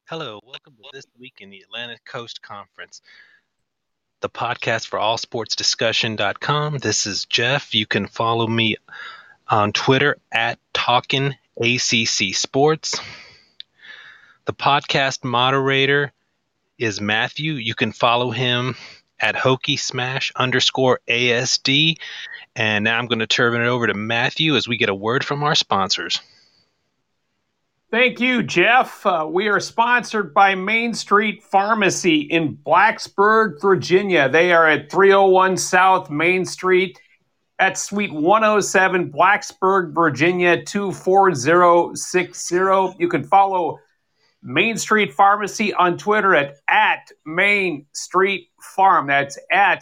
Hello, welcome to This Week in the Atlantic Coast Conference, the podcast for allsportsdiscussion.com. This is Jeff. You can follow me on Twitter at Talkin' ACC Sports. The podcast moderator is Matthew. You can follow him at Hokey Smash _ASD. And now I'm going to turn it over to Matthew as we get a word from our sponsors. Thank you, Jeff. We are sponsored by Main Street Pharmacy in Blacksburg, Virginia. They are at 301 South Main Street at Suite 107, Blacksburg, Virginia 24060. You can follow Main Street Pharmacy on Twitter at Main Street Farm. That's at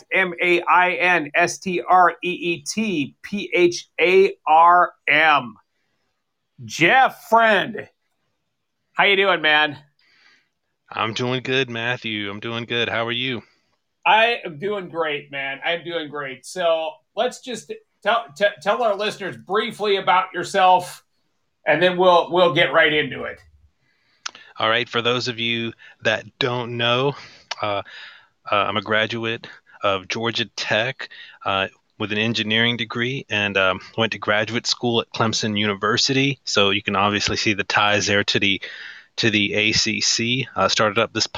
MAINSTREETPHARM. Jeff, friend. How you doing, man? I'm doing good, Matthew. I'm doing good. How are you? I am doing great, man. I'm doing great. So let's just tell our listeners briefly about yourself, and then we'll get right into it. All right. For those of you that don't know, I'm a graduate of Georgia Tech with an engineering degree, and went to graduate school at Clemson University. So you can obviously see the ties there to the ACC. Started up this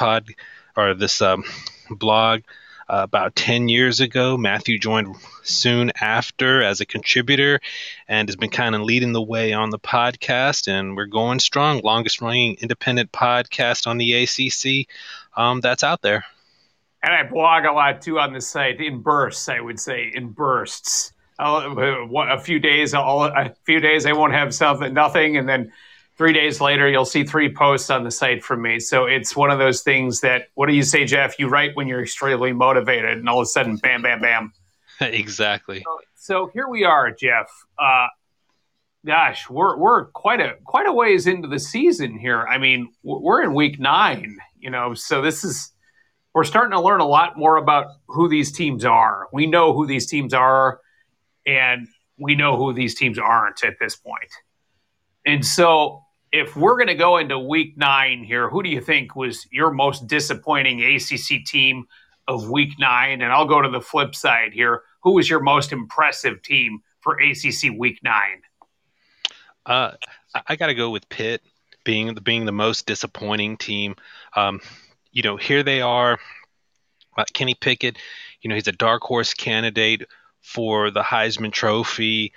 blog about 10 years ago. Matthew joined soon after as a contributor and has been kind of leading the way on the podcast, and we're going strong. Longest running independent podcast on the ACC that's out there. And I blog a lot too on the site in bursts. I would say in bursts. A few days I won't have nothing, and then 3 days later you'll see 3 posts on the site from me. So it's one of those things that, what do you say, Jeff? You write when you're extremely motivated, and all of a sudden, bam, bam, bam. Exactly. So here we are, Jeff. Gosh, we're quite a ways into the season here. I mean, we're in week 9. So we're starting to learn a lot more about who these teams are. We know who these teams are, and we know who these teams aren't at this point. And so if we're going to go into week 9 here, who do you think was your most disappointing ACC team of week 9? And I'll go to the flip side here. Who was your most impressive team for ACC week 9? I got to go with Pitt being the most disappointing team. Here they are. Kenny Pickett, he's a dark horse candidate for the Heisman Trophy.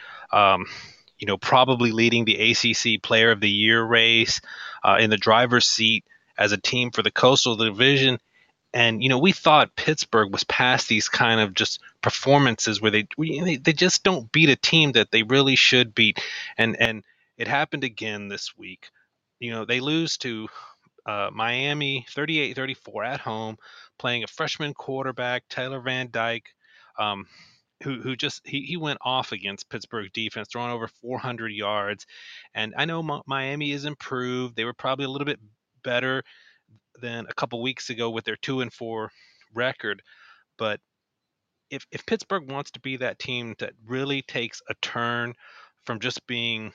Probably leading the ACC Player of the Year race, in the driver's seat as a team for the Coastal Division. And we thought Pittsburgh was past these kind of just performances where they just don't beat a team that they really should beat, and it happened again this week. They lose to Miami 38-34 at home, playing a freshman quarterback, Taylor Van Dyke, who just he went off against Pittsburgh defense, throwing over 400 yards. And I know Miami is improved. They were probably a little bit better than a couple weeks ago with their 2-4 record. But if Pittsburgh wants to be that team that really takes a turn from just being,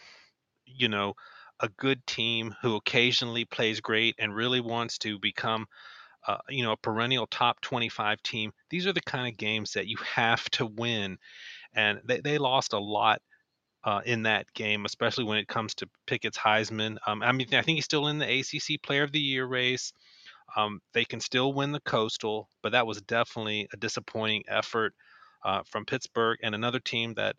a good team who occasionally plays great and really wants to become a perennial top 25 team, these are the kind of games that you have to win. And they lost a lot in that game, especially when it comes to Pickett's Heisman. I think he's still in the ACC Player of the Year race. They can still win the Coastal, but that was definitely a disappointing effort from Pittsburgh. And another team that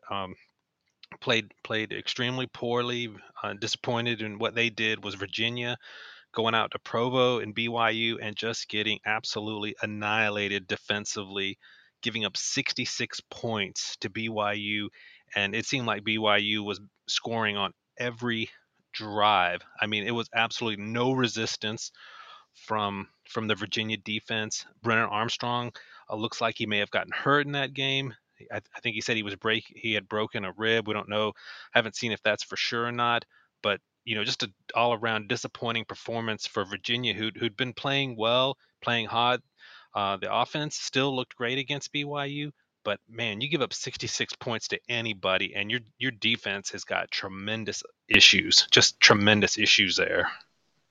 played extremely poorly, disappointed in what they did, was Virginia, going out to Provo and BYU and just getting absolutely annihilated defensively, giving up 66 points to BYU. And it seemed like BYU was scoring on every drive. I mean, it was absolutely no resistance from the Virginia defense. Brennan Armstrong looks like he may have gotten hurt in that game. I think he said he had broken a rib. We don't know. Haven't seen if that's for sure or not. But just an all-around disappointing performance for Virginia, who'd been playing well, playing hot. The offense still looked great against BYU, but man, you give up 66 points to anybody, and your defense has got tremendous issues, just tremendous issues there.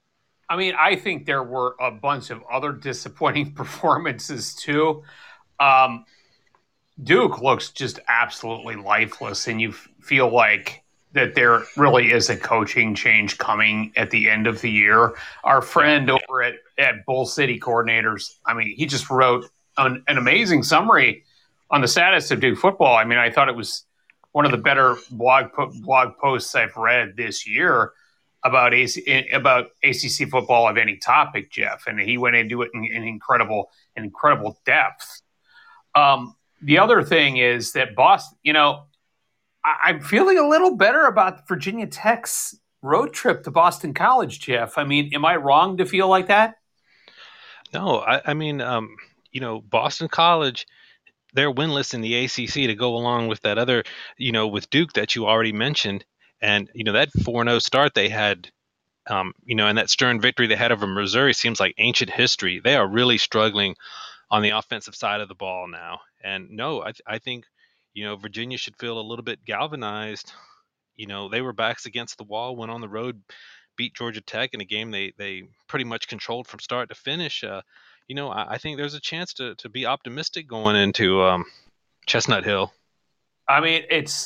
I mean, I think there were a bunch of other disappointing performances too. Um, Duke looks just absolutely lifeless, and you feel like that there really is a coaching change coming at the end of the year. Our Yeah. friend over at Bull City Coordinators, I mean, he just wrote an amazing summary on the status of Duke football. I mean, I thought it was one of the better blog posts I've read this year about ACC football of any topic, Jeff, and he went into it in incredible depth. The other thing is that Boston, I'm feeling a little better about Virginia Tech's road trip to Boston College, Jeff. I mean, am I wrong to feel like that? No, I mean, Boston College, they're winless in the ACC to go along with that other, with Duke that you already mentioned. And, that 4-0 start they had, and that stern victory they had over Missouri seems like ancient history. They are really struggling on the offensive side of the ball now. And no, I think, Virginia should feel a little bit galvanized. They were backs against the wall, went on the road, beat Georgia Tech in a game they pretty much controlled from start to finish. I think there's a chance to be optimistic going into Chestnut Hill. I mean,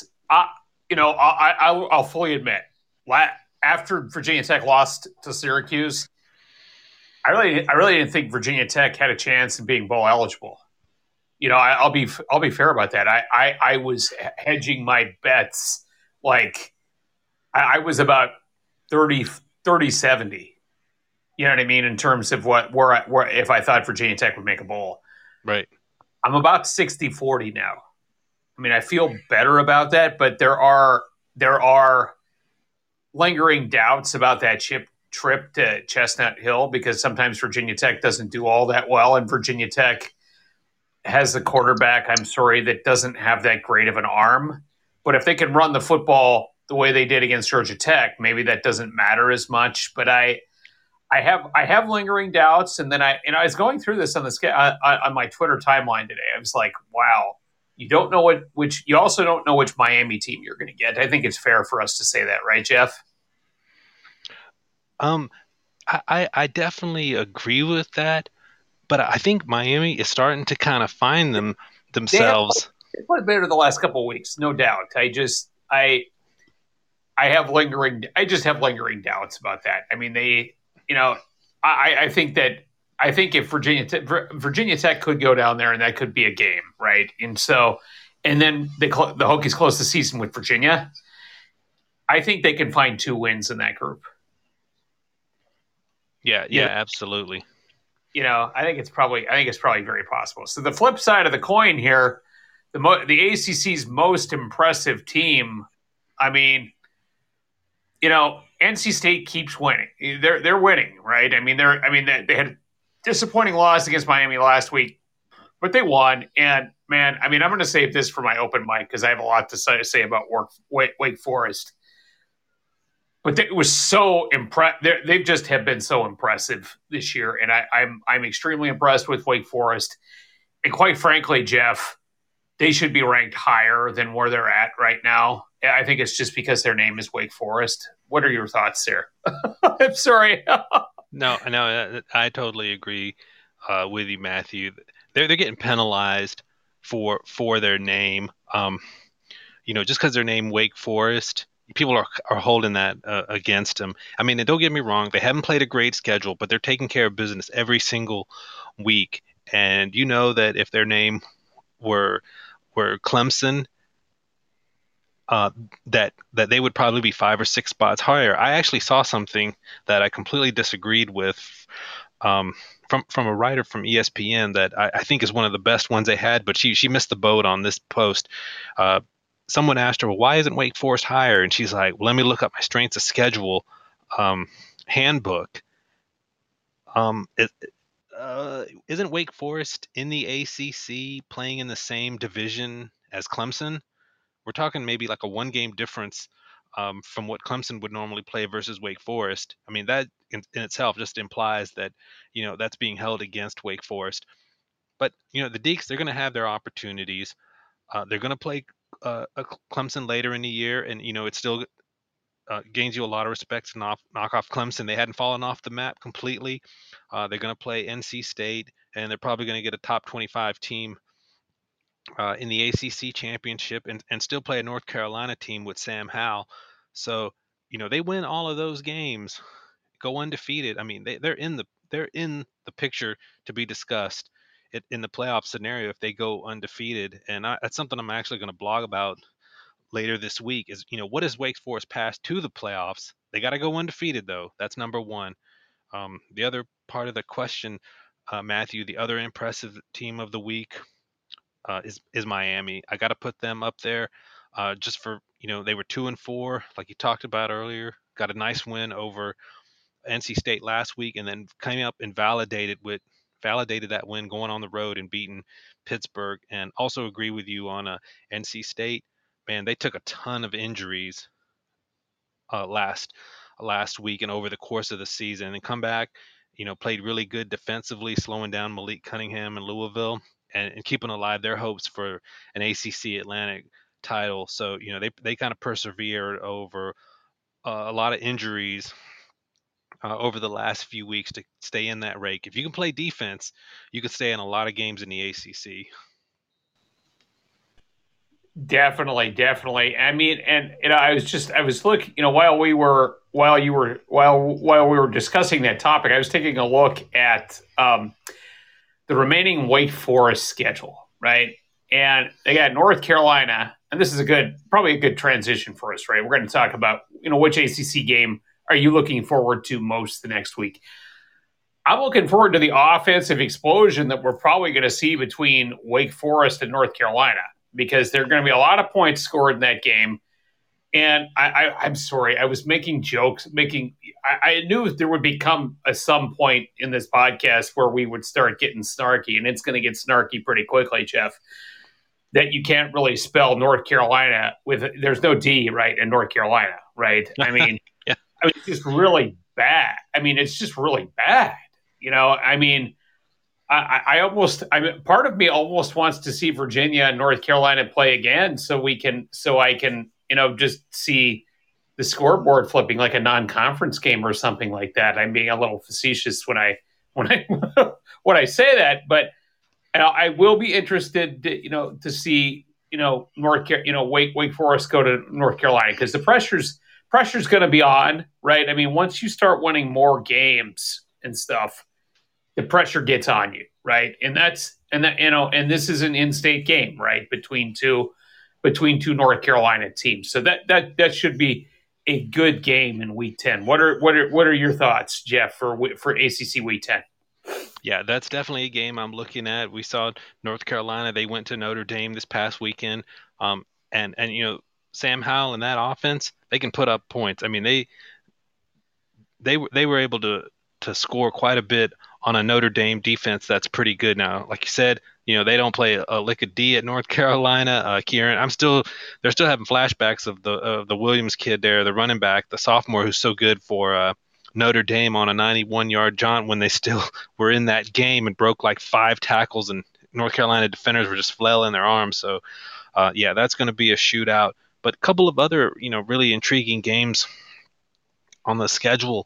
I'll fully admit, after Virginia Tech lost to Syracuse, I really didn't think Virginia Tech had a chance in being bowl eligible. I'll be fair about that. I was hedging my bets like I was about 30-70. You know what I mean in terms of where if I thought Virginia Tech would make a bowl. Right. I'm about 60-40 now. I mean, I feel better about that, but there are lingering doubts about that trip to Chestnut Hill because sometimes Virginia Tech doesn't do all that well, and Virginia Tech has a quarterback, I'm sorry, that doesn't have that great of an arm. But if they can run the football the way they did against Georgia Tech, maybe that doesn't matter as much. But I have lingering doubts, and then I was going through this on my Twitter timeline today. I was like, wow, you don't know which you also don't know which Miami team you're going to get. I think it's fair for us to say that, right, Jeff? Um, I definitely agree with that, but I think Miami is starting to kind of find They have themselves. played better the last couple of weeks, no doubt. I just have lingering doubts about that. I mean, you know, I think that I think if Virginia Tech could go down there and that could be a game, right? And then the Hokies close the season with Virginia. I think they can find two wins in that group. Yeah, You yeah, know, absolutely. I think it's probably very possible. So the flip side of the coin here, the ACC's most impressive team. I mean, NC State keeps winning. They're winning, right? They had a disappointing loss against Miami last week, but they won. And man, I mean, I'm going to save this for my open mic because I have a lot to say about Wake Forest. But it was so impressive. They've just have been so impressive this year, and I'm extremely impressed with Wake Forest. And quite frankly, Jeff, they should be ranked higher than where they're at right now. I think it's just because their name is Wake Forest. What are your thoughts there? I'm sorry. No, no, I totally agree with you, Matthew. They're getting penalized for their name. Just because their name Wake Forest, people are holding that against them. I mean, and don't get me wrong, they haven't played a great schedule, but they're taking care of business every single week. And you know that if their name were Clemson, uh, that they would probably be 5 or 6 spots higher. I actually saw something that I completely disagreed with from a writer from ESPN that I think is one of the best ones they had, but she missed the boat on this post. Uh, Someone asked her, well, "Why isn't Wake Forest higher?" And she's like, well, "Let me look up my strengths of schedule um, handbook." Isn't Wake Forest in the ACC playing in the same division as Clemson? We're talking maybe like a one game difference from what Clemson would normally play versus Wake Forest. I mean, that in itself just implies that, that's being held against Wake Forest. But, the Deacs, they're going to have their opportunities. They're going to play Clemson later in the year. And, it's still gains you a lot of respect to knock off Clemson. They hadn't fallen off the map completely. They're going to play NC State, and they're probably going to get a top 25 team in the ACC championship, and still play a North Carolina team with Sam Howell. So, they win all of those games, go undefeated. I mean, they're in the picture to be discussed in the playoff scenario if they go undefeated. And that's something I'm actually going to blog about later this week. Is what is Wake Forest pass to the playoffs? They got to go undefeated though. That's number one. The other part of the question, Matthew, the other impressive team of the week is Miami. I got to put them up there, just for they were 2-4, like you talked about earlier. Got a nice win over NC State last week, and then came up and validated that win going on the road and beating Pittsburgh. And also agree with you on NC State. Man, they took a ton of injuries last week and over the course of the season, and come back, played really good defensively, slowing down Malik Cunningham and Louisville, and keeping alive their hopes for an ACC Atlantic title. So they kind of persevered over a lot of injuries over the last few weeks to stay in that rake. If you can play defense, you can stay in a lot of games in the ACC. Definitely. I mean, and I was looking, while we were discussing that topic, I was taking a look at the remaining Wake Forest schedule, right? And they got North Carolina, and this is probably a good transition for us, right? We're going to talk about, which ACC game are you looking forward to most the next week? I'm looking forward to the offensive explosion that we're probably going to see between Wake Forest and North Carolina, because there are going to be a lot of points scored in that game. And I'm sorry, I was making jokes. I knew there would become some point in this podcast where we would start getting snarky, and it's going to get snarky pretty quickly, Jeff, that you can't really spell North Carolina there's no D, right, in North Carolina, right? I mean, yeah. It's just really bad. I mean, it's just really bad. I mean, part of me almost wants to see Virginia and North Carolina play again, so I can, just see the scoreboard flipping like a non-conference game or something like that. I'm being a little facetious when I when I say that, but I will be interested, to see, Wake Forest go to North Carolina, because the pressure's going to be on, right? I mean, once you start winning more games and stuff, the pressure gets on you, right? And this is an in-state game, right, between two North Carolina teams. So that should be a good game in Week 10. What are your thoughts, Jeff, for ACC Week 10? Yeah, that's definitely a game I'm looking at. We saw North Carolina; they went to Notre Dame this past weekend, and Sam Howell and that offense, they can put up points. I mean, they were able to score quite a bit on a Notre Dame defense that's pretty good now. Like you said, they don't play a lick of D at North Carolina. Kieran, they're still having flashbacks of the Williams kid there, the running back, the sophomore who's so good for Notre Dame on a 91-yard jaunt when they still were in that game and broke like 5 tackles, and North Carolina defenders were just flailing their arms. So, yeah, that's going to be a shootout. But a couple of other, really intriguing games on the schedule.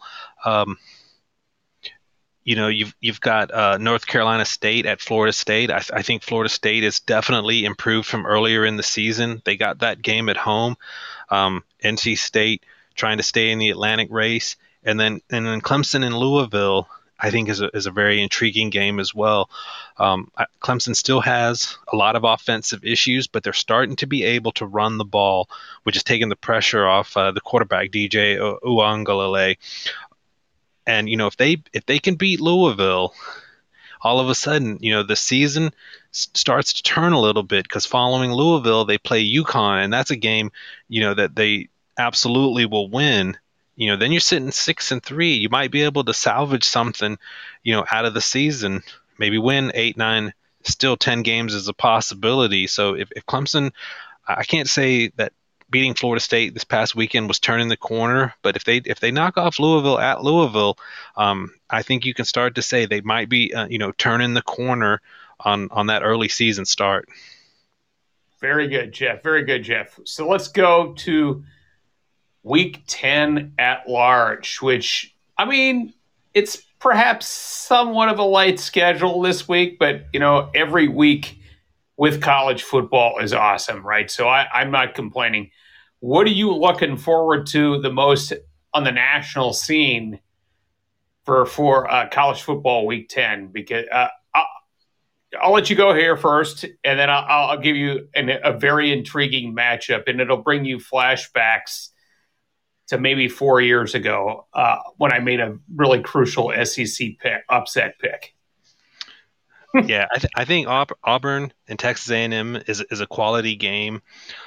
You've got North Carolina State at Florida State. I think Florida State is definitely improved from earlier in the season. They got that game at home. NC State trying to stay in the Atlantic race, and then Clemson and Louisville, I think, is a very intriguing game as well. Clemson still has a lot of offensive issues, but they're starting to be able to run the ball, which is taking the pressure off the quarterback, DJ Uiagalelei. And if they can beat Louisville, all of a sudden, the season starts to turn a little bit, because following Louisville, they play UConn, and that's a game, that they absolutely will win. Then you're sitting 6-3. You might be able to salvage something, out of the season. Maybe win 8, 9. Still 10 games is a possibility. So if Clemson, I can't say that beating Florida State this past weekend was turning the corner, but if they knock off Louisville at Louisville, I think you can start to say they might be turning the corner on that early season start. Very good, Jeff. Very good, Jeff. So let's go to Week 10 at large, which, I mean, it's perhaps somewhat of a light schedule this week, but, every week with college football is awesome, right? So I'm not complaining. What are you looking forward to the most on the national scene for college football week 10? Because I'll let you go here first, and then I'll give you a very intriguing matchup, and it'll bring you flashbacks to maybe 4 years ago when I made a really crucial SEC upset pick. Yeah, I think Auburn and Texas A&M is a quality game.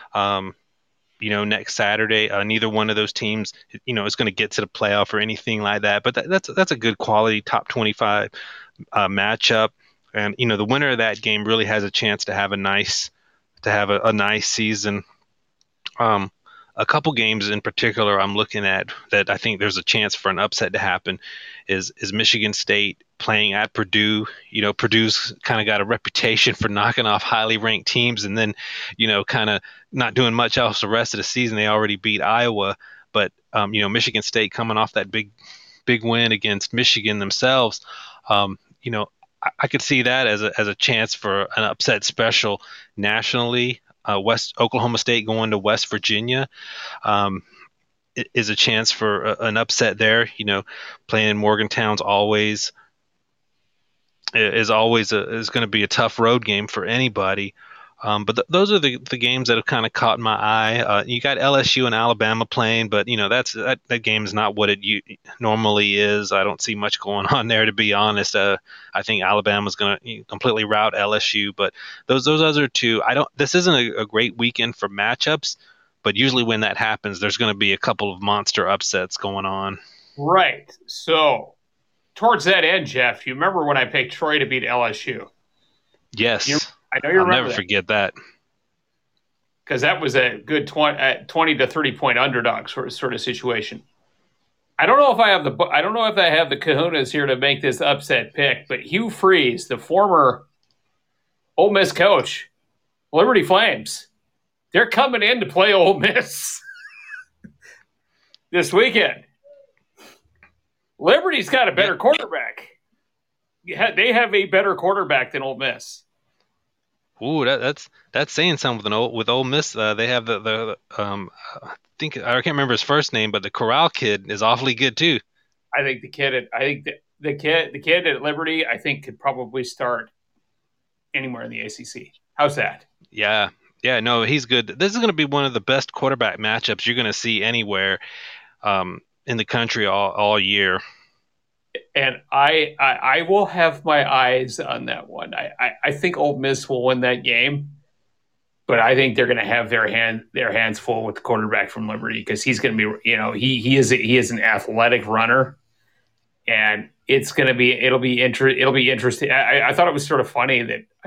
Next Saturday, neither one of those teams, is going to get to the playoff or anything like that. But that's a good quality top 25 matchup, and the winner of that game really has a chance to have a nice season. A couple games in particular I'm looking at that I think there's a chance for an upset to happen is Michigan State playing at Purdue. Purdue's kind of got a reputation for knocking off highly ranked teams and then, kind of not doing much else the rest of the season. They already beat Iowa, but Michigan State coming off that big win against Michigan themselves. I could see that as a chance for an upset special nationally. Oklahoma State going to West Virginia is a chance for an upset there. Playing in Morgantown's always is going to be a tough road game for anybody. But those are the games that have kind of caught my eye. You got LSU and Alabama playing, but that game is not what it normally is. I don't see much going on there, to be honest. I think Alabama's going to completely rout LSU, but those other two, this isn't a great weekend for matchups, but usually when that happens, there's going to be a couple of monster upsets going on. Right. So towards that end, Jeff, you remember when I picked Troy to beat LSU? Yes. I know I'll never forget that. Because that was a good 20 to 30 point underdog sort of situation. I don't know if I have the kahunas here to make this upset pick, but Hugh Freeze, the former Ole Miss coach, Liberty Flames, they're coming in to play Ole Miss this weekend. Liberty's got a better quarterback. They have a better quarterback than Ole Miss. Ooh, that's saying something with Ole Miss. They have I think I can't remember his first name, but the Corral kid is awfully good too. I think the kid at Liberty, I think could probably start anywhere in the ACC. How's that? Yeah, no, he's good. This is going to be one of the best quarterback matchups you're going to see anywhere in the country all year. And I will have my eyes on that one. I think Ole Miss will win that game, but I think they're going to have their hands full with the quarterback from Liberty because he's going to be, he is an athletic runner, and it'll be interesting. I thought it was sort of funny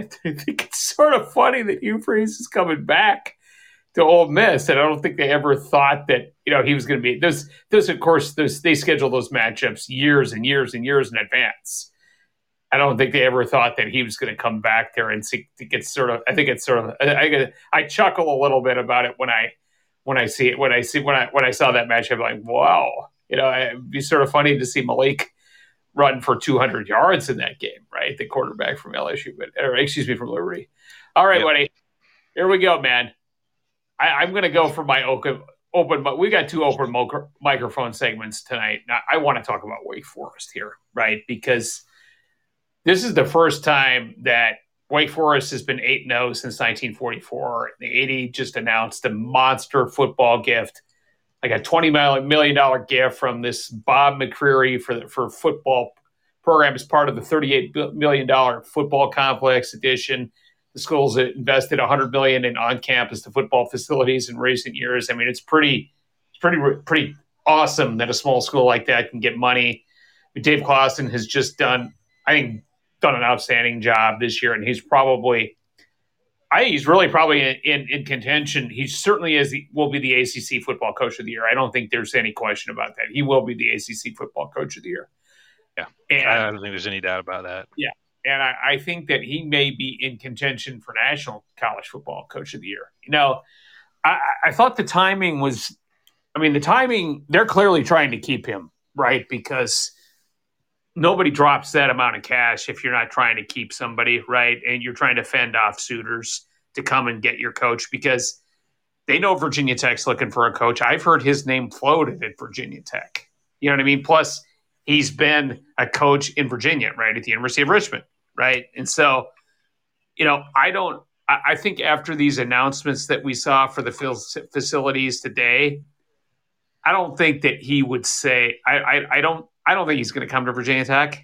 that Hugh Freeze is coming back to Ole Miss, and I don't think they ever thought that he was going to be those. Of course, they schedule those matchups years and years and years in advance. I don't think they ever thought that he was going to come back there and get sort of. I think it's sort of. I chuckle a little bit about it when I saw that matchup. I'm like, wow, it'd be sort of funny to see Malik run for 200 yards in that game, right? The quarterback from LSU, from Liberty. All right, buddy, here we go, man. I'm going to go for my open. We got two open microphone segments tonight. Now, I want to talk about Wake Forest here, right? Because this is the first time that Wake Forest has been 8-0 since 1944. The 80 just announced a monster football gift, like a $20 million gift from this Bob McCreary for football program as part of the $38 million football complex edition. The school's invested $100 million in on-campus to football facilities in recent years. I mean, it's pretty awesome that a small school like that can get money. Dave Clawson has just done an outstanding job this year, and he's really probably in contention. He certainly will be the ACC football coach of the year. I don't think there's any question about that. He will be the ACC football coach of the year. Yeah, and I don't think there's any doubt about that. Yeah. And I think that he may be in contention for National College Football Coach of the Year. I thought the timing was I mean, the timing, they're clearly trying to keep him, right? Because nobody drops that amount of cash if you're not trying to keep somebody, right? And you're trying to fend off suitors to come and get your coach because they know Virginia Tech's looking for a coach. I've heard his name floated at Virginia Tech. You know what I mean? Plus, he's been a coach in Virginia, right, at the University of Richmond, right? And so, I think after these announcements that we saw for the facilities today, I don't think that he would say, I don't think he's going to come to Virginia Tech.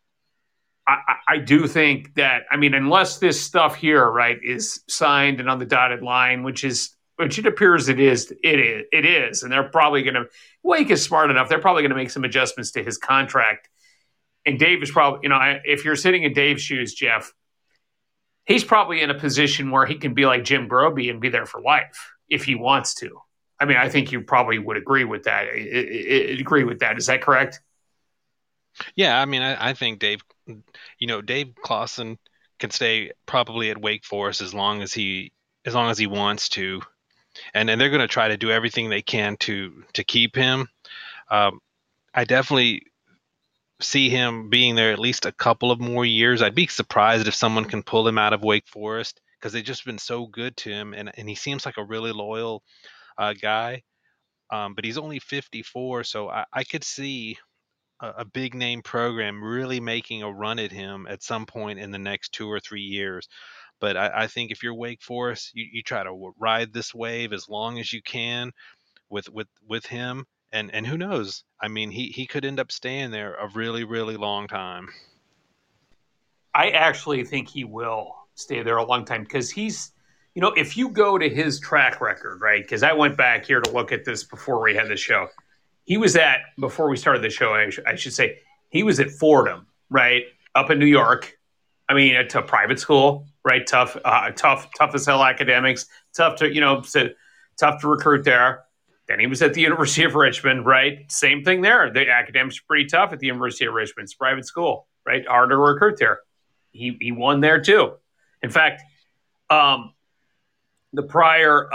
I do think that, I mean, unless this stuff here, right, is signed and on the dotted line, which it appears it is, and they're probably going to, Wake is smart enough, they're probably going to make some adjustments to his contract. And Dave is probably, if you're sitting in Dave's shoes, Jeff, he's probably in a position where he can be like Jim Grobe and be there for life if he wants to. I mean, I think you probably would agree with that. Is that correct? Yeah, I mean, I think Dave Clawson can stay probably at Wake Forest as long as he wants to, and they're going to try to do everything they can to keep him. I definitely see him being there at least a couple of more years. I'd be surprised if someone can pull him out of Wake Forest because they've just been so good to him, and he seems like a really loyal guy. But he's only 54, so I could see a big name program really making a run at him at some point in the next 2 or 3 years. But I think if you're Wake Forest, you try to ride this wave as long as you can with him. And who knows? I mean, he could end up staying there a really, really long time. I actually think he will stay there a long time because if you go to his track record, right? Because I went back here to look at this before we had the show. Before we started the show, I should say, he was at Fordham, right? Up in New York. I mean, at a private school, right? Tough as hell academics. Tough to recruit there. Then he was at the University of Richmond, right? Same thing there. The academics are pretty tough at the University of Richmond. It's a private school, right? Hard to recruit there. He won there too. In fact, the prior,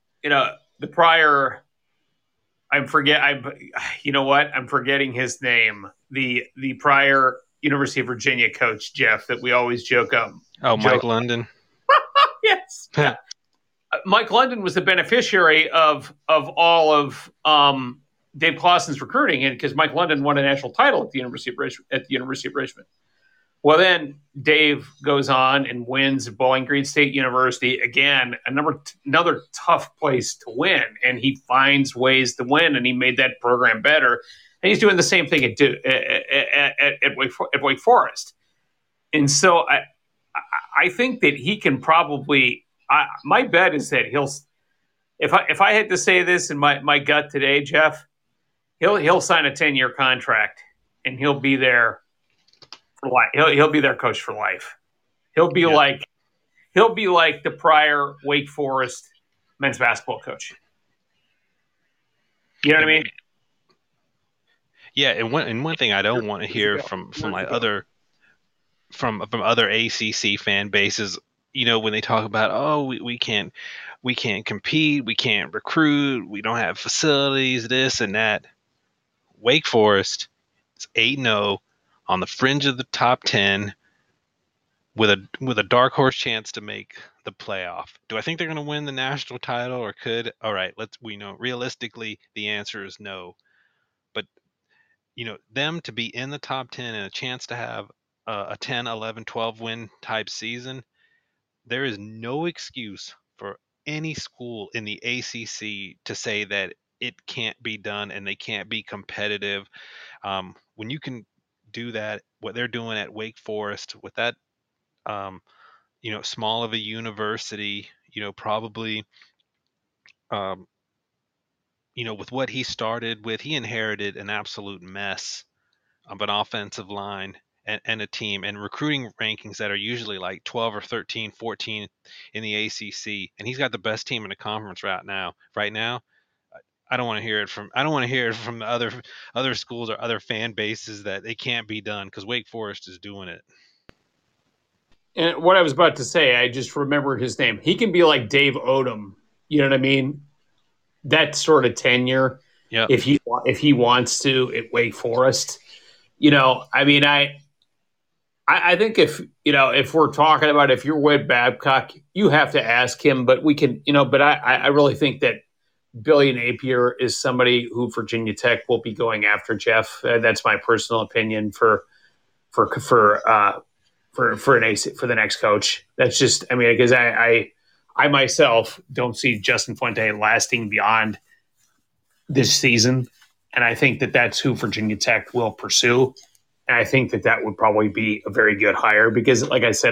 I'm forgetting his name. The prior University of Virginia coach, Jeff, that we always joke. Mike London. Yes. Mike London was the beneficiary of all of Dave Clawson's recruiting, and because Mike London won a national title at the University of Richmond. Well, then Dave goes on and wins at Bowling Green State University. Again, another tough place to win, and he finds ways to win, and he made that program better. And he's doing the same thing at Wake Forest. And so I think that he can probably. My bet is that he'll. If I had to say this in my gut today, Jeff, he'll sign a 10-year contract, and he'll be there for life. He'll be their coach for life. He'll be like the prior Wake Forest men's basketball coach. You know what I mean? Yeah, and one thing I don't want to hear from other ACC fan bases, when they talk about, we can't compete, we can't recruit, we don't have facilities, this and that. Wake Forest is 8-0 on the fringe of the top 10 with a dark horse chance to make the playoff. Do I think they're going to win the national title or could? All right, we know realistically the answer is no. But them to be in the top 10 and a chance to have a 10, 11, 12 win type season, there is no excuse for any school in the ACC to say that it can't be done and they can't be competitive. When you can do that, what they're doing at Wake Forest with that, small of a university, probably, with what he started with, he inherited an absolute mess of an offensive line and a team and recruiting rankings that are usually like 12 or 13, 14 in the ACC. And he's got the best team in the conference right now. I don't want to hear it from other schools or other fan bases that it can't be done because Wake Forest is doing it. And what I was about to say, I just remembered his name. He can be like Dave Odom. You know what I mean? that sort of tenure Yep. if he wants to at Wake Forest. I mean, I think if we're talking about if you're with Babcock, you have to ask him. But we can, but I really think that Billy Napier is somebody who Virginia Tech will be going after. Jeff, that's my personal opinion for an AC, for the next coach. That's just, I mean, because I myself don't see Justin Fuente lasting beyond this season, and I think that that's who Virginia Tech will pursue. And I think that that would probably be a very good hire because, like I said,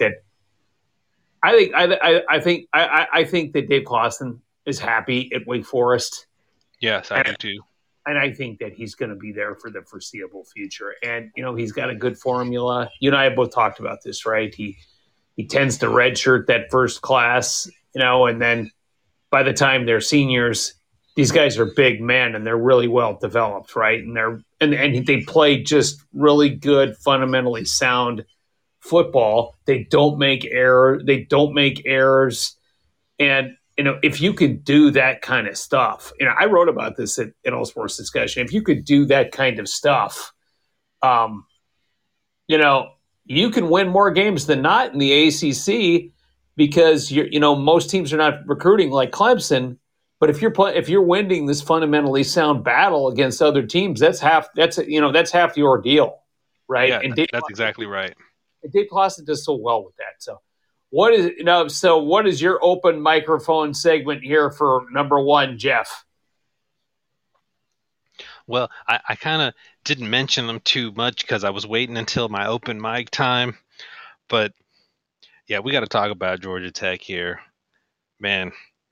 I think that Dave Clawson is happy at Wake Forest, Yes, I and, do too. and I think that he's going to be there for the foreseeable future. And he's got a good formula. You and I have both talked about this, right? He tends to redshirt that first class, and then by the time they're seniors, these guys are big men and they're really well developed, right? And they play just really good, fundamentally sound football. They don't make errors. And if you could do that kind of stuff, I wrote about this in All Sports Discussion. If you could do that kind of stuff, um, you know, you can win more games than not in the ACC because most teams are not recruiting like Clemson. But if you're winning this fundamentally sound battle against other teams, that's half the ordeal, right? Yeah, And that's exactly right. Dave Clawson does so well with that. So what is your open microphone segment here for number one, Jeff? Well, I kind of didn't mention them too much because I was waiting until my open mic time. But yeah, we got to talk about Georgia Tech here. Man,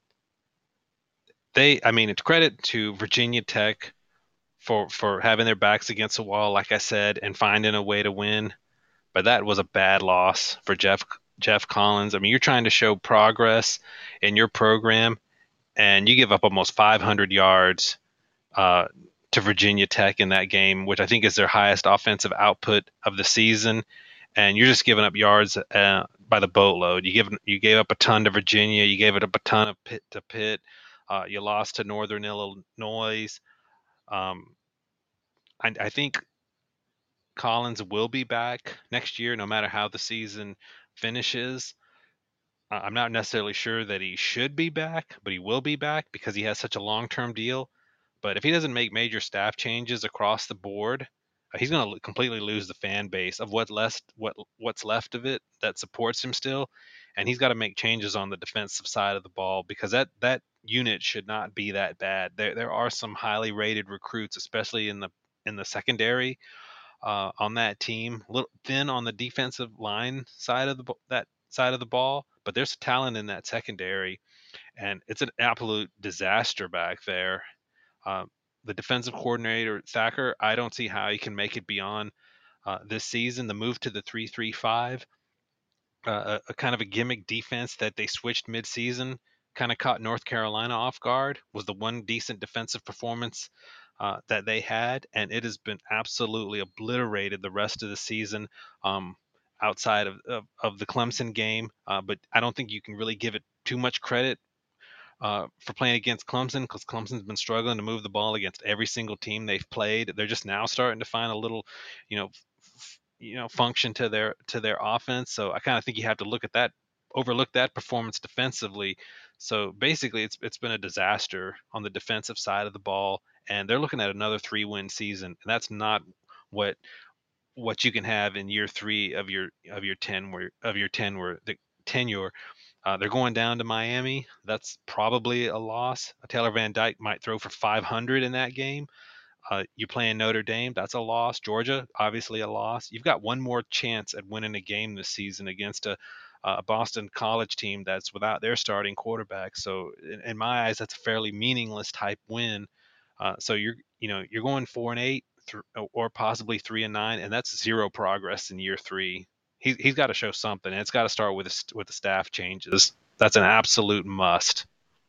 I mean, it's credit to Virginia Tech for having their backs against the wall, like I said, and finding a way to win. But that was a bad loss for Jeff Collins. I mean, you're trying to show progress in your program, and you give up almost 500 yards uh, to Virginia Tech in that game, which I think is their highest offensive output of the season. And you're just giving up yards by the boatload. You gave up a ton to Virginia. You gave it up a ton of Pitt. You lost to Northern Illinois. Um, I think Collins will be back next year, no matter how the season finishes. I'm not necessarily sure that he should be back, but he will be back because he has such a long-term deal. But if he doesn't make major staff changes across the board, he's going to completely lose the fan base of what's left of it that supports him still, and he's got to make changes on the defensive side of the ball because that unit should not be that bad. There are some highly rated recruits, especially in the secondary on that team. A little thin on the defensive line side of that side of the ball, but there's talent in that secondary, and it's an absolute disaster back there. Uh, the defensive coordinator Thacker, I don't see how he can make it beyond this season. The move to the 3-3-5, a kind of a gimmick defense that they switched midseason, kind of caught North Carolina off guard. Was the one decent defensive performance that they had, and it has been absolutely obliterated the rest of the season. Outside of the Clemson game, but I don't think you can really give it too much credit for playing against Clemson because Clemson's been struggling to move the ball against every single team they've played. They're just now starting to find a little, function to their offense. So I kind of think you have to overlook that performance defensively. So basically, it's been a disaster on the defensive side of the ball, and they're looking at another 3-win season, and that's not what you can have in year three of your tenure. They're going down to Miami. That's probably a loss. Taylor Van Dyke might throw for 500 in that game. You playing Notre Dame, that's a loss. Georgia, obviously a loss. You've got one more chance at winning a game this season against a Boston College team that's without their starting quarterback. So in my eyes, that's a fairly meaningless type win. So you're going 4-8 or possibly 3-9, and that's zero progress in year three. He's got to show something, and it's got to start with the staff changes. That's an absolute must.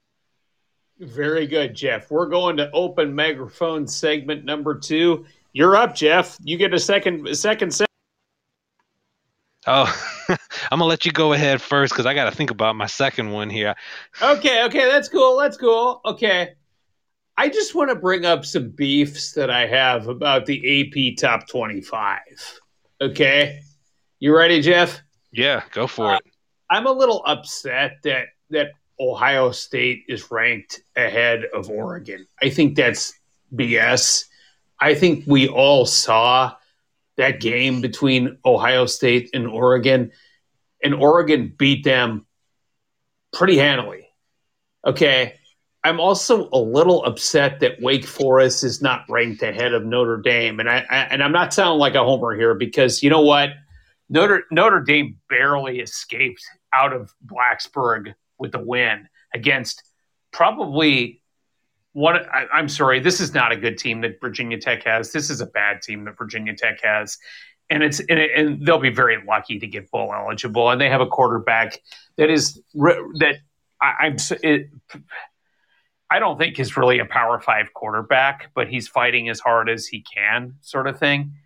Very good, Jeff. We're going to open microphone segment number two. You're up, Jeff. You get a second. Oh, I'm gonna let you go ahead first because I got to think about my second one here. Okay, okay, that's cool. That's cool. Okay. I just want to bring up some beefs that I have about the AP Top 25. Okay. You ready, Jeff? Yeah, go for Uh, it. I'm a little upset that Ohio State is ranked ahead of Oregon. I think that's BS. I think we all saw that game between Ohio State and Oregon beat them pretty handily. Okay. I'm also a little upset that Wake Forest is not ranked ahead of Notre Dame, and I'm not sounding like a homer here because you know what, Notre Dame barely escaped out of Blacksburg with a win against probably one. I'm sorry, this is not a good team that Virginia Tech has. This is a bad team that Virginia Tech has, and they'll be very lucky to get bowl eligible, and they have a quarterback that is that I'm it, I don't think is really a Power Five quarterback, but he's fighting as hard as he can, sort of thing.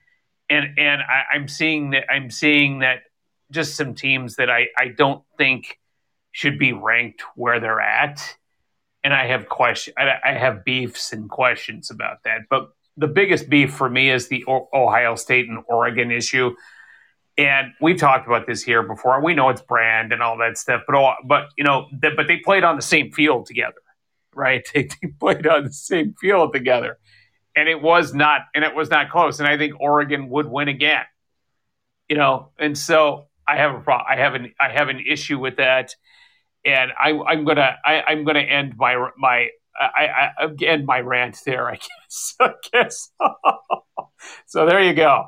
I'm seeing that just some teams that I don't think should be ranked where they're at, and I have beefs and questions about that. But the biggest beef for me is the Ohio State and Oregon issue. And we've talked about this here before. We know it's brand and all that stuff, but they played on the same field together, right? They played on the same field together, and it was not close. And I think Oregon would win again, And so I have a problem. I have an issue with that, and I'm gonna end I end my rant there. I guess. I guess. So there you go.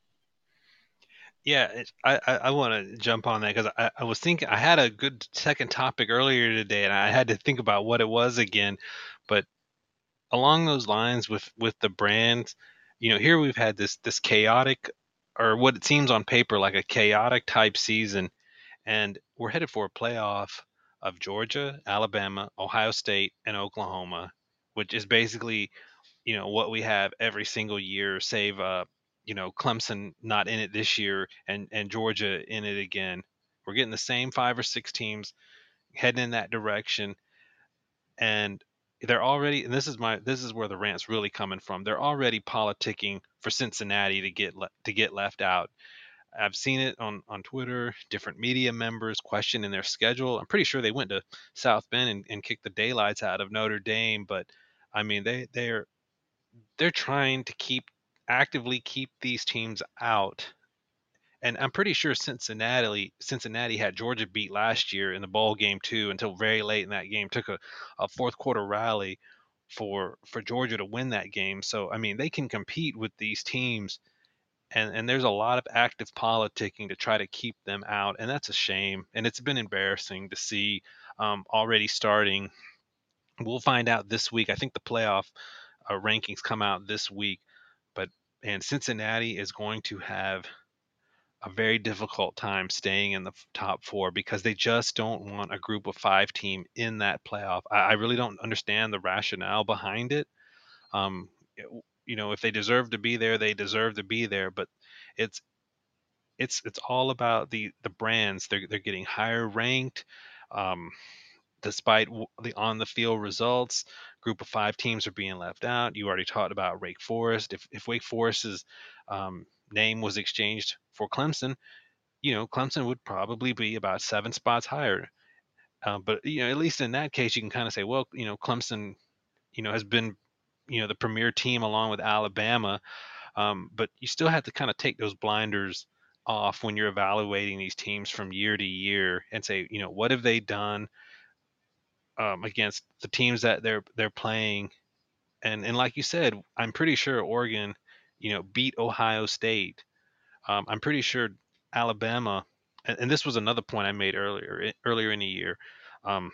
Yeah, I want to jump on that because I was thinking I had a good second topic earlier today, and I had to think about what it was again. But along those lines with the brands, here we've had this chaotic, or what it seems on paper like a chaotic type season, and we're headed for a playoff of Georgia, Alabama, Ohio State, and Oklahoma, which is basically what we have every single year, save Clemson not in it this year and Georgia in it again. We're getting the same 5 or 6 teams heading in that direction, and they're already, and this is where the rant's really coming from. They're already politicking for Cincinnati to get left out. I've seen it on Twitter, different media members questioning their schedule. I'm pretty sure they went to South Bend and kicked the daylights out of Notre Dame, but I mean they're trying to actively keep these teams out. And I'm pretty sure Cincinnati had Georgia beat last year in the bowl game too until very late in that game. Took a fourth quarter rally for Georgia to win that game. So I mean they can compete with these teams, and there's a lot of active politicking to try to keep them out, and that's a shame. And it's been embarrassing to see already starting. We'll find out this week. I think the playoff rankings come out this week, but and Cincinnati is going to have a very difficult time staying in the top four because they just don't want a group of 5 team in that playoff. I really don't understand the rationale behind it. Um, if they deserve to be there, they deserve to be there. But it's it's all about the brands. They're getting higher ranked. Um, Despite the on the field results, group of 5 teams are being left out. You already talked about Wake Forest. If Wake Forest's name was exchanged for Clemson, Clemson would probably be about 7 spots higher. But at least in that case, you can kind of say, well, Clemson, has been, the premier team along with Alabama. But you still have to kind of take those blinders off when you're evaluating these teams from year to year and say, what have they done against the teams that they're playing? And like you said, I'm pretty sure Oregon, beat Ohio State. I'm pretty sure Alabama, and this was another point I made earlier in the year. Um,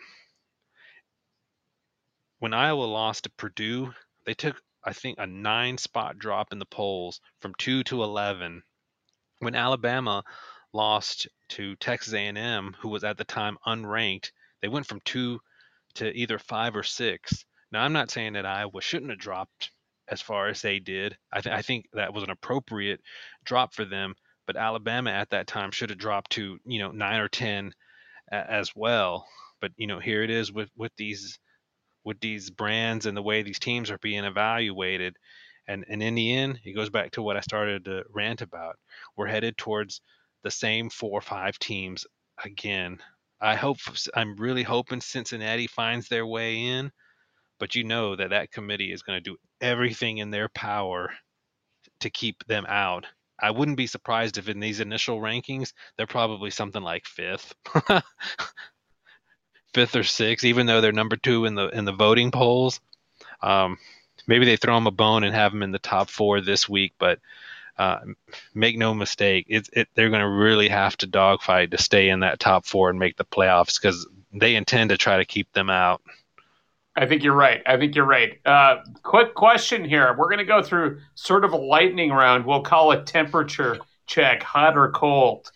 when Iowa lost to Purdue, they took, I think, a 9 spot drop in the polls from 2 to 11. When Alabama lost to Texas A&M, who was at the time unranked, they went from 2 to either 5 or 6. Now, I'm not saying that Iowa shouldn't have dropped as far as they did. I think that was an appropriate drop for them. but Alabama at that time should have dropped to 9 or 10 as well. But here it is with these brands and the way these teams are being evaluated. And in the end, it goes back to what I started to rant about. We're headed towards the same 4 or 5 teams again. I'm really hoping Cincinnati finds their way in, but that committee is going to do everything in their power to keep them out. I wouldn't be surprised if in these initial rankings they're probably something like fifth, fifth or sixth, even though they're number two in the voting polls. Um, Maybe they throw them a bone and have them in the top 4 this week, but uh, make no mistake, they're going to really have to dogfight to stay in that top 4 and make the playoffs because they intend to try to keep them out. I think you're right. Quick question here. We're going to go through sort of a lightning round. We'll call it temperature check, hot or cold.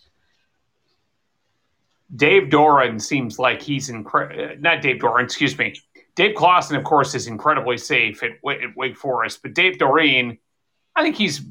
Dave Doran seems like he's not Dave Doran, excuse me. Dave Clawson, of course, is incredibly safe at Wake Forest, but Dave Doreen, I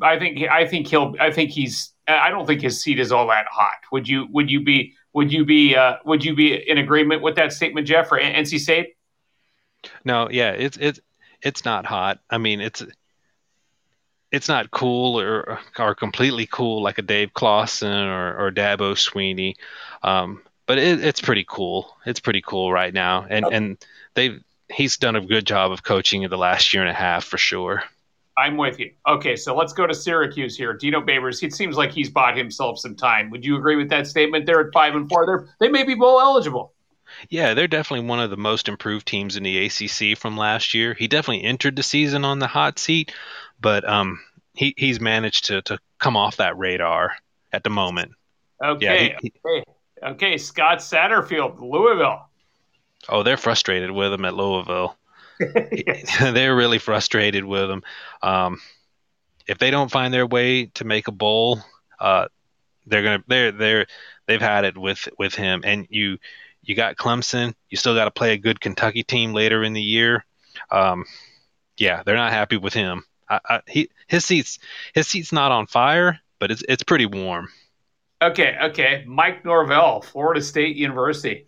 don't think his seat is all that hot. Would you be in agreement with that statement, Jeff, for NC State? No, yeah, it's not hot. I mean, it's not cool or completely cool like a Dave Clawson or Dabo Sweeney, but it's pretty cool. It's pretty cool right now, and he's done a good job of coaching in the last year and a half for sure. I'm with you. Okay, so let's go to Syracuse here. Dino Babers, it seems like he's bought himself some time. Would you agree with that statement? They're at 5-4. They may be bowl eligible. Yeah, they're definitely one of the most improved teams in the ACC from last year. He definitely entered the season on the hot seat, but he's managed to come off that radar at the moment. Okay, yeah, okay. Scott Satterfield, Louisville. Oh, they're frustrated with him at Louisville. They're really frustrated with him. If they don't find their way to make a bowl, they've had it with him. And you got Clemson. You still got to play a good Kentucky team later in the year. Yeah, they're not happy with him. His seat's not on fire, but it's pretty warm. Okay. Mike Norvell, Florida State University.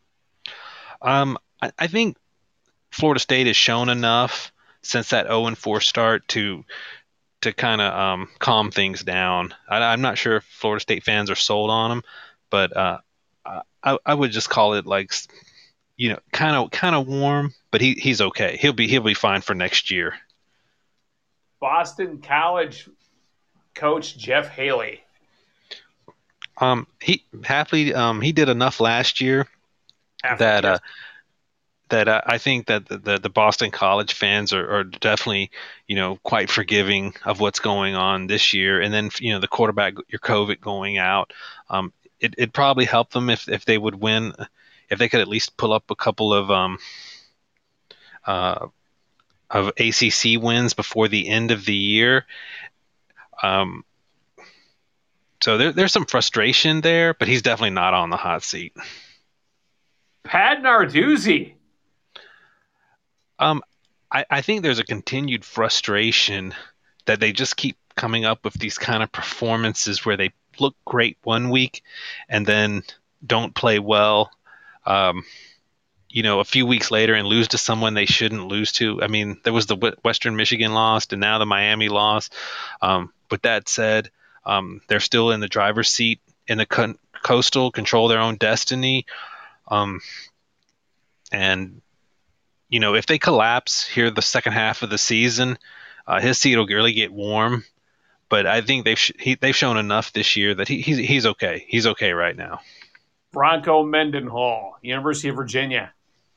I think Florida State has shown enough since that 0-4 start to kind of calm things down. I'm not sure if Florida State fans are sold on him, but I would just call it like kind of warm. But he's okay. He'll be fine for next year. Boston College coach Jeff Haley. He did enough last year that I think that the Boston College fans are definitely quite forgiving of what's going on this year. And then the quarterback, your COVID going out, it probably helped them if they would win, if they could at least pull up a couple of ACC wins before the end of the year. So there's some frustration there, but he's definitely not on the hot seat. Pat Narduzzi. I think there's a continued frustration that they just keep coming up with these kind of performances where they look great one week and then don't play well, a few weeks later and lose to someone they shouldn't lose to. I mean, there was the Western Michigan loss and now the Miami loss. With that said, they're still in the driver's seat in the Coastal, control their own destiny. And if they collapse here the second half of the season, his seat will really get warm. But I think they've shown enough this year that he's okay. He's okay right now. Bronco Mendenhall, University of Virginia.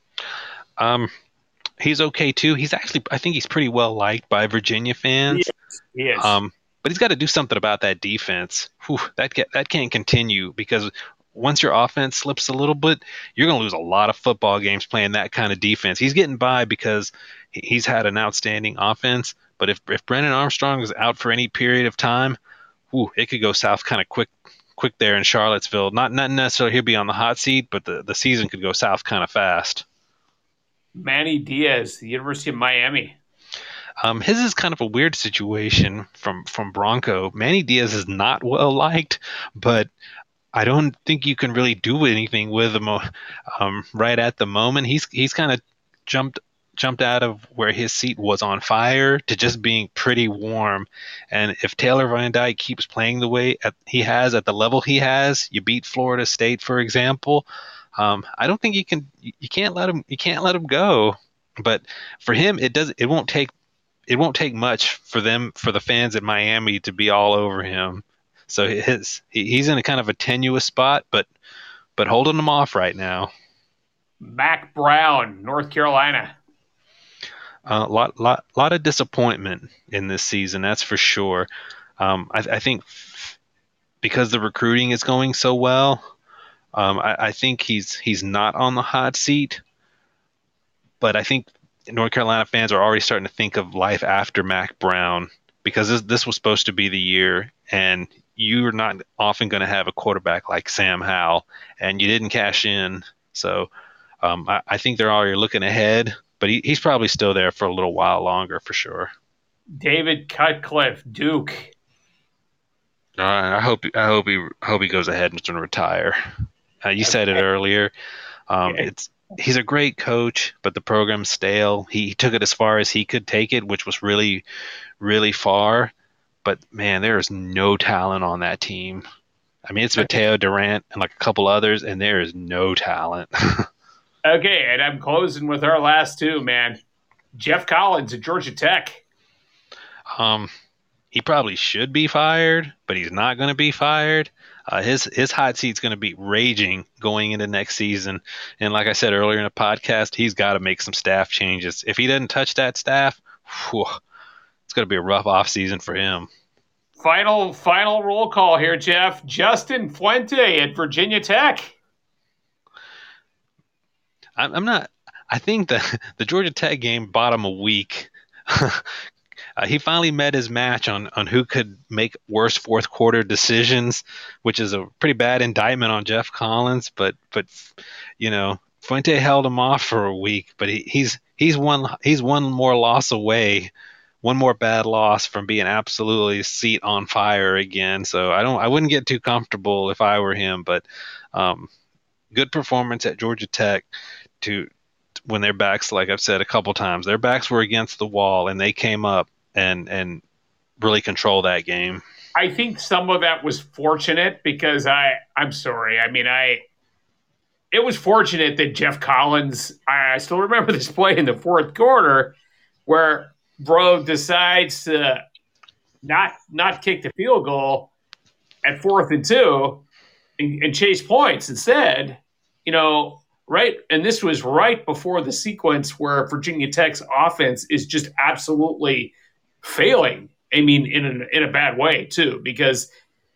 He's okay too. I think he's pretty well liked by Virginia fans. He is. But he's got to do something about that defense. That can't continue because once your offense slips a little bit, you're going to lose a lot of football games playing that kind of defense. He's getting by because he's had an outstanding offense. But if Brennan Armstrong is out for any period of time, it could go south kind of quick there in Charlottesville. Not necessarily he'll be on the hot seat, but the season could go south kind of fast. Manny Diaz, the University of Miami. His is kind of a weird situation from Bronco. Manny Diaz is not well liked, but I don't think you can really do anything with him right at the moment. He's kind of jumped jumped out of where his seat was on fire to just being pretty warm. And if Taylor Van Dyke keeps playing the way he has at the level he has, you beat Florida State, for example. I don't think you can't let him go. But for him, it won't take much for the fans in Miami to be all over him. So he's in a kind of a tenuous spot, but holding him off right now. Mac Brown, North Carolina. Lot of disappointment in this season, that's for sure. I think because the recruiting is going so well, I think he's not on the hot seat. But I think North Carolina fans are already starting to think of life after Mac Brown, because this was supposed to be the year, and you're not often going to have a quarterback like Sam Howell, and you didn't cash in. So I think they're already looking ahead, but he's probably still there for a little while longer for sure. David Cutcliffe, Duke. I hope he goes ahead and retire. You said it earlier. He's a great coach, but the program's stale. He took it as far as he could take it, which was really, really far. But man, there is no talent on that team. I mean, it's Mateo Durant and like a couple others, and there is no talent. Okay, and I'm closing with our last two, man. Jeff Collins at Georgia Tech. He probably should be fired, but he's not going to be fired. His hot seat's going to be raging going into next season. And like I said earlier in the podcast, he's got to make some staff changes. If he doesn't touch that staff, it's going to be a rough offseason for him. Final roll call here, Jeff. Justin Fuente at Virginia Tech. I'm not. I think the Georgia Tech game bought him a week. He finally met his match on who could make worse fourth quarter decisions, which is a pretty bad indictment on Jeff Collins. But Fuente held him off for a week, but he's one more loss away, one more bad loss from being absolutely seat on fire again. So I wouldn't get too comfortable if I were him. But good performance at Georgia Tech when their backs, like I've said a couple times, their backs were against the wall and they came up and really control that game. I think some of that was fortunate because I'm sorry. I mean, it was fortunate that Jeff Collins, I still remember this play in the fourth quarter where Bro decides to not kick the field goal at 4th and 2 and chase points instead, right. And this was right before the sequence where Virginia Tech's offense is just absolutely failing. I mean, in a bad way too, because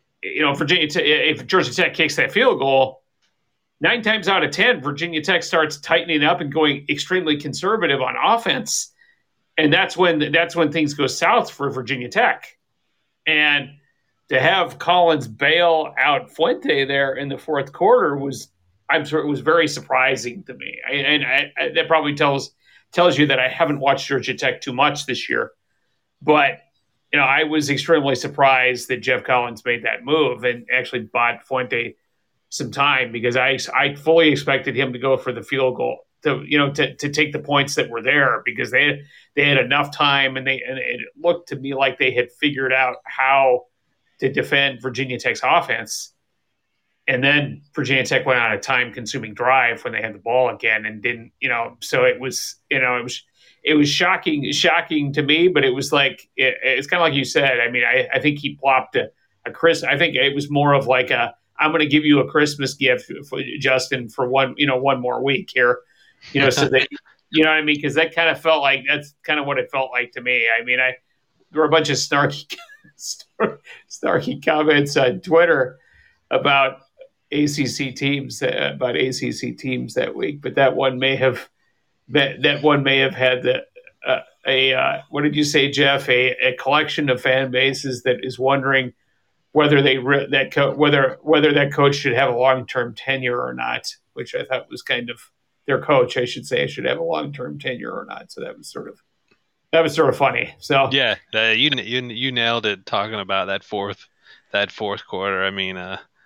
if Georgia Tech kicks that field goal, 9 times out of 10, Virginia Tech starts tightening up and going extremely conservative on offense, and that's when things go south for Virginia Tech. And to have Collins bail out Fuente there in the fourth quarter I'm sure it was very surprising to me, and that probably tells you that I haven't watched Georgia Tech too much this year. But, I was extremely surprised that Jeff Collins made that move and actually bought Fuente some time, because I fully expected him to go for the field goal to take the points that were there, because they had enough time and it looked to me like they had figured out how to defend Virginia Tech's offense. And then Virginia Tech went on a time-consuming drive when they had the ball again and didn't, so it was shocking to me, but it was like, it's kind of like you said. I mean, I think he plopped a Chris. I think it was more of like I'm going to give you a Christmas gift for Justin for one more week here, so that, what I mean? Because that kind of felt like, that's kind of what it felt like to me. I mean, there were a bunch of snarky comments on Twitter about ACC teams that week, but that one may have had what did you say, Jeff? A collection of fan bases that is wondering whether whether that coach should have a long-term tenure or not, which I thought was kind of, their coach, I should say, should have a long-term tenure or not. So that was sort of That was sort of funny. So Yeah, you nailed it talking about that fourth quarter. I mean,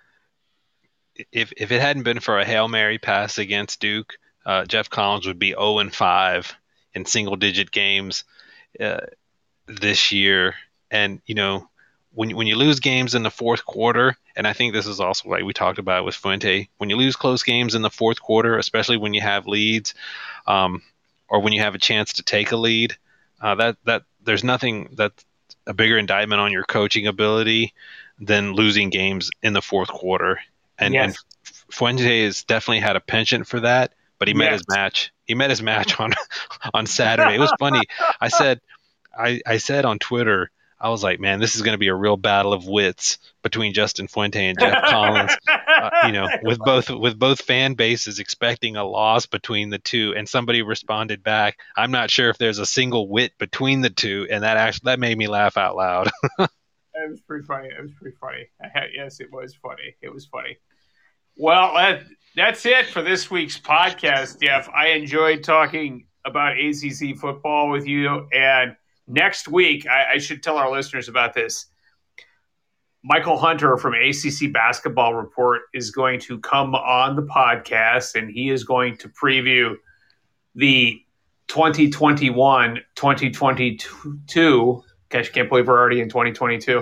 if it hadn't been for a Hail Mary pass against Duke, Jeff Collins would be 0-5 in single digit games uh, this year. And when you lose games in the fourth quarter, and I think this is also like we talked about with Fuente, when you lose close games in the fourth quarter, especially when you have leads, um, or when you have a chance to take a lead, that there's nothing that's a bigger indictment on your coaching ability than losing games in the fourth quarter. And yes, Fuente has definitely had a penchant for that, but he met yes. his match. He met his match on Saturday. It was funny. I said I said on Twitter, I was like, man, this is going to be a real battle of wits between Justin Fuente and Jeff Collins. With both fan bases expecting a loss between the two, and somebody responded back, "I'm not sure if there's a single wit between the two," and that made me laugh out loud. It was pretty funny. It was pretty funny. Yes, it was funny. It was funny. Well, that's it for this week's podcast, Jeff. I enjoyed talking about ACC football with you. And next week, I should tell our listeners about this. Michael Hunter from ACC Basketball Report is going to come on the podcast, and he is going to preview the 2021-2022. Gosh, I can't believe we're already in 2022.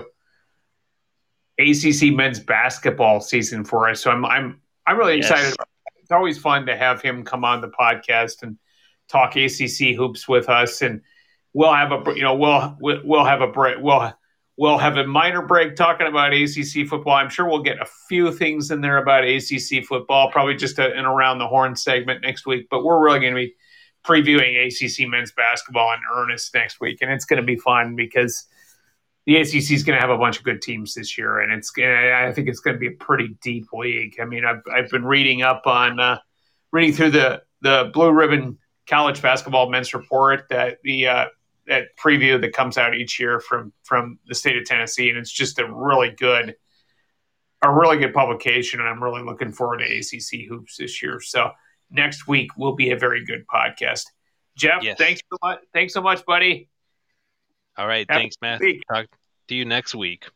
ACC men's basketball season for us. So I'm really excited. Yes. It's always fun to have him come on the podcast and talk ACC hoops with us. And we'll have we'll have a break. We'll have a minor break talking about ACC football. I'm sure we'll get a few things in there about ACC football, probably just an around the horn segment next week. But we're really going to be previewing ACC men's basketball in earnest next week, and it's going to be fun because the ACC is going to have a bunch of good teams this year, and I think it's going to be a pretty deep league. I mean, I've been reading through the Blue Ribbon College Basketball Men's Report, that preview that comes out each year from the state of Tennessee, and it's just a really good publication, and I'm really looking forward to ACC hoops this year. So next week will be a very good podcast. Jeff, Yes. Thanks so much, buddy. All right. Thanks, Matt. Talk to you next week.